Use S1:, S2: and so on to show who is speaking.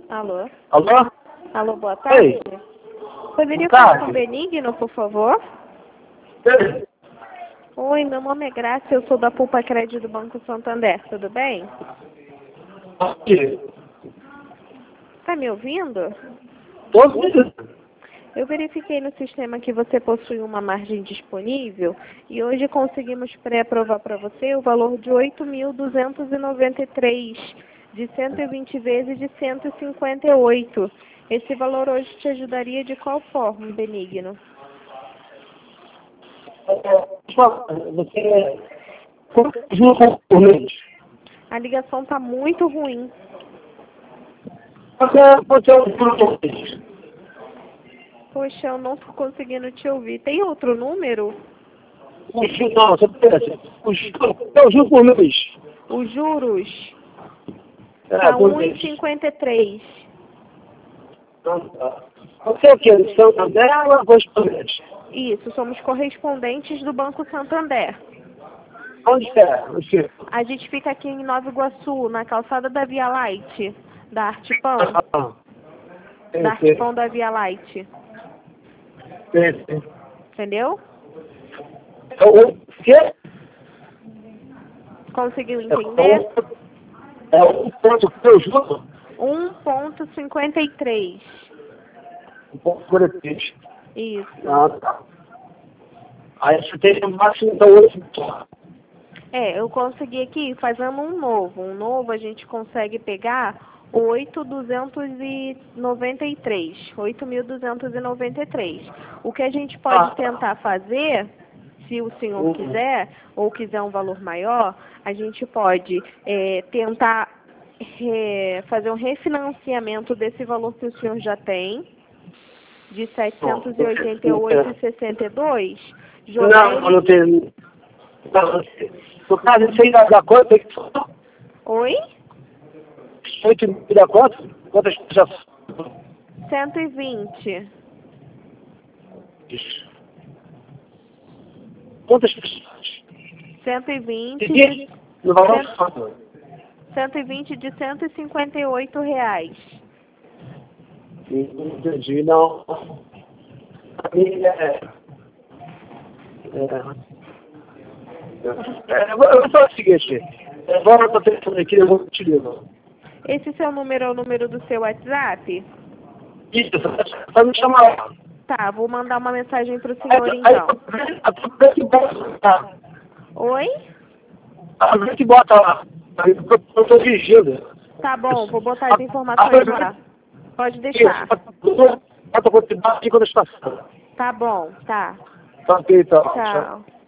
S1: Alô?
S2: Alô?
S1: Alô, boa tarde.
S2: Ei.
S1: Poderia
S2: Boa
S1: falar
S2: tarde.
S1: com o Benigno, por favor?
S2: Ei.
S1: Oi, meu nome é Graça, eu sou da Pulpa Crédito do Banco Santander, tudo bem?
S2: Aqui.
S1: Tá me ouvindo?
S2: Tô ouvindo.
S1: Eu verifiquei no sistema que você possui uma margem disponível e hoje conseguimos pré-aprovar para você o valor de 8.293 de 120 vezes de 158. Esse valor hoje te ajudaria de qual forma, Benigno?
S2: Você... Quanto juro por mês?
S1: A ligação está muito ruim.
S2: Você é um juro por mês?
S1: Poxa, eu não estou conseguindo te ouvir. Tem outro número?
S2: O juro, não, você pensa. O juro por mês.
S1: Os juros?
S2: É,
S1: Está
S2: por mês.
S1: 1,53.
S2: Você é o quê? Santander ou correspondente?
S1: Isso, somos correspondentes do Banco Santander.
S2: Onde é? Você?
S1: A gente fica aqui em Nova Iguaçu, na calçada da Via Light, da Artipão. Da Artipão da Via Light. Entendeu?
S2: O quê?
S1: Conseguiu entender?
S2: É um ponto que eu juro.
S1: 1,53.
S2: Um ponto por mês.
S1: Isso.
S2: Ah, tá. Aí você tem o máximo da 8.
S1: É, eu consegui aqui fazendo um novo. Um novo a gente consegue pegar 8.293. 8.293. O que a gente pode tentar fazer, se o senhor quiser, ou quiser um valor maior, a gente pode tentar fazer um refinanciamento desse valor que o senhor já tem, de 788,62.
S2: Não, não tem. No caso, isso aí da conta,
S1: Oi?
S2: 8 mil da conta? Quantas pessoas?
S1: 120.
S2: Quantas pessoas?
S1: 120
S2: No valor?
S1: 120 de R$ 158.
S2: Entendi, não. A minha eu vou falar o seguinte. Agora eu estou pensando aqui, eu vou te ligar.
S1: Esse seu número é o número do seu WhatsApp?
S2: Isso, vai me chamar.
S1: Tá, vou mandar uma mensagem pro senhor então.
S2: Aproveita que bota lá.
S1: Oi?
S2: Aproveita que bota lá. Eu estou dirigindo.
S1: Tá bom, vou botar as informações lá. Pode deixar.
S2: Bota a quantidade de quando está passando.
S1: Tá bom, tá.
S2: Tá ok, então.
S1: Tchau.